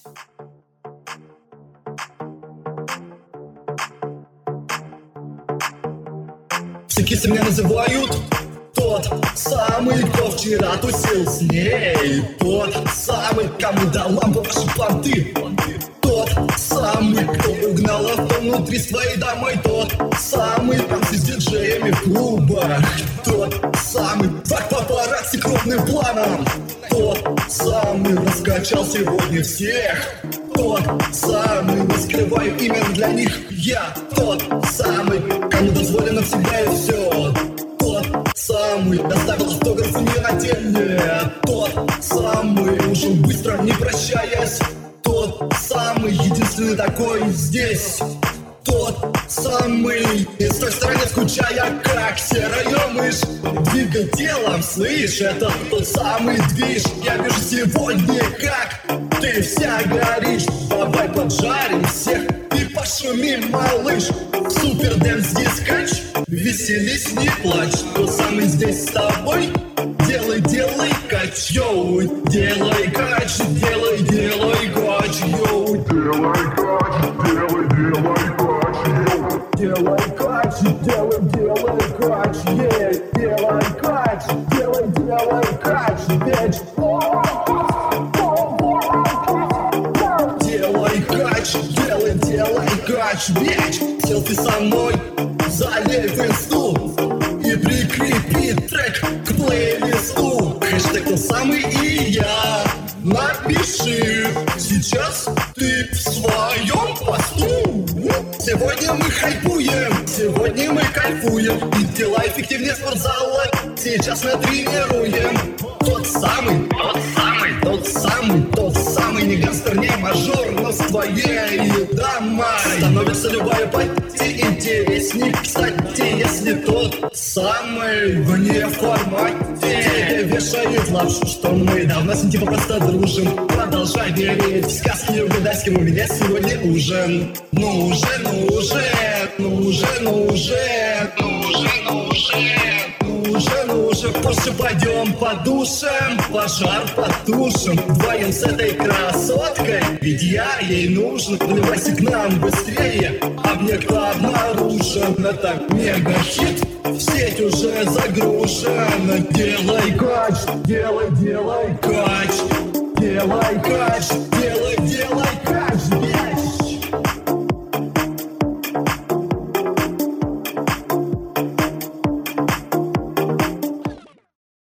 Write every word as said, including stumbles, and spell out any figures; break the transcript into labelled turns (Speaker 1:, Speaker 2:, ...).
Speaker 1: Все кисы меня называют тот самый, кто вчера тусил с ней. Тот самый, кому дал лампу ваши понты. Тот самый, кто угнал авто внутри своей домой. Тот самый, танцы с диджеями в клубах. Тот самый, факт папарацци крупным планом. Тот самый, раскачал сегодня всех. Тот самый, не скрываю именно для них. Я тот самый, кому дозволено всегда и все. Тот самый, доставил автографы не на деле. Тот самый, ушел быстро, не прощаясь. Тот самый, единственный такой здесь. Тот самый, и с той стороны скучая, как серая мышь. Двигай телом, слышь, это тот самый движ. Я вижу сегодня, как ты вся горишь. Давай поджарим всех и пошумим, малыш. Супер дэнс дискач, веселись, не плачь. Тот самый здесь с тобой. Делай, делай кач, йоу. Делай кач, делай, делай кач, йоу.
Speaker 2: Делай кач, делай, делай кач, йоу.
Speaker 1: Делай кач, делай, делай кач, ей. Делай кач, делай, делай кач, бич. Делай кач, делай, делай кач, бич. Селфи со мной, залей в инсту и прикрепи трек к плейлисту. Хэштег тот самый и я. Напиши, сейчас ты в своем посту. Сегодня мы хайпуем, сегодня мы кайфуем. И дела эффективнее спортзала сейчас натренируем. Тот самый, тот самый, тот самый, тот самый. Не гангстер, не мажор, но с твоей дамой становится любая пати интересней. Кстати, если тот самый вне формате тебе вешает лапшу, что мы давно с ним типа просто дружим. Продолжай верить в сказки, не угадай, с кем у меня сегодня ужин. Ну уже, ну уже, ну уже, ну уже, ну уже, ну уже, ну уже, ну уже. Позже пойдем подушим, пожар потушим вдвоем с этой красоткой. Ведь я ей нужен, вливайся к нам быстрее. Объект обнаружен, это мега-хит. В сеть уже загружена. Делай кач, делай, делай кач. Делай